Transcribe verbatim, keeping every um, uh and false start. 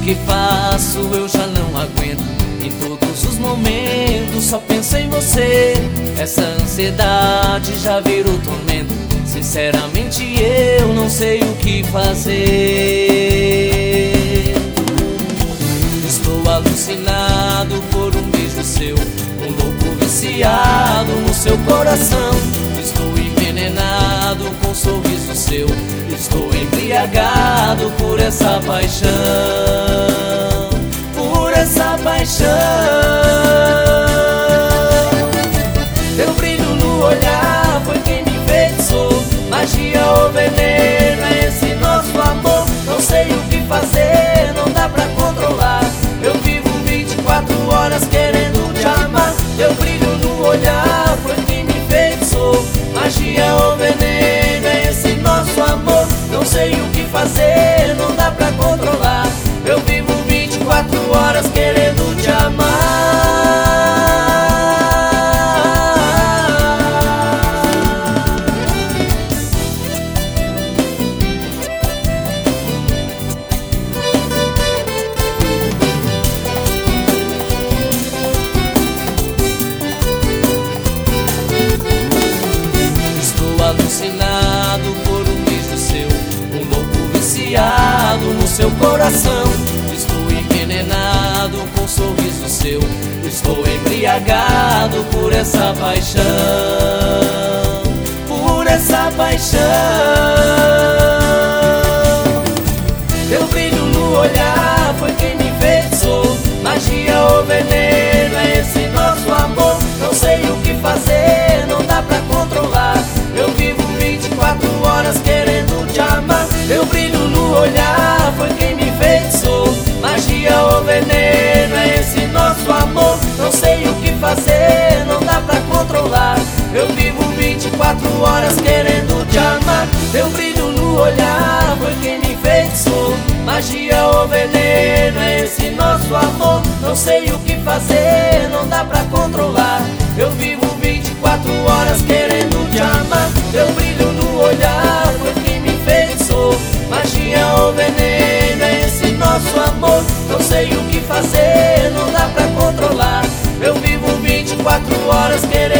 que faço eu já não aguento. Em todos os momentos só penso em você. Essa ansiedade já virou tormento. Sinceramente eu não sei o que fazer. Estou alucinado por um beijo seu, um louco viciado no seu coração. Estou envenenado com um sorriso seu. Estou embriagado por essa paixão, por essa paixão. Teu brilho no olhar foi quem me enfeitiçou. Magia ou veneno é esse nosso amor. Não sei o que fazer, não dá pra controlar. Eu vivo vinte e quatro horas querendo te amar. Teu brilho no olhar foi quem me enfeitiçou. Magia ou veneno é esse nosso amor. Não sei o que fazer, não dá pra controlar. Eu vivo vinte e quatro horas querendo te amar. Estou alucinado por um beijo seu, um louco viciado no seu coração. Estou envenenado com um sorriso seu. Estou embriagado por essa paixão, por essa paixão. Teu brilho no olhar foi quem me enfeitiçou. Magia ou veneno é esse nosso amor. Não sei o que fazer, não dá pra controlar. Eu vivo vinte e quatro horas querendo te amar. Teu brilho no olhar foi quem me enfeitiçou. Magia ou veneno é esse nosso amor. Não sei o que fazer, não dá pra controlar. Eu vivo vinte e quatro horas querendo te amar. Teu brilho no olhar foi quem me enfeitiçou. Magia ou veneno é esse nosso amor. Não sei o que fazer, não dá pra controlar. Eu vivo vinte e quatro horas querendo te amar. Teu brilho no olhar foi quem me enfeitiçou. Magia ou veneno é esse nosso amor. Não sei o que fazer, não dá pra controlar. Eu vivo vinte e quatro horas querendo